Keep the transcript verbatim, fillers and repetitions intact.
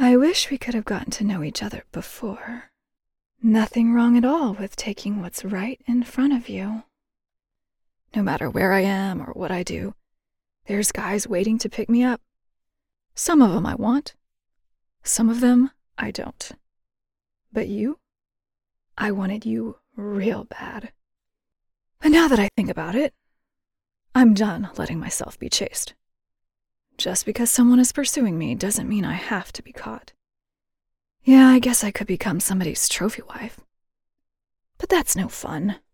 I wish we could have gotten to know each other before. Nothing wrong at all with taking what's right in front of you. No matter where I am or what I do, there's guys waiting to pick me up. Some of them I want. Some of them I don't. But you? I wanted you real bad. But now that I think about it, I'm done letting myself be chased. Just because someone is pursuing me doesn't mean I have to be caught. Yeah, I guess I could become somebody's trophy wife. But that's no fun.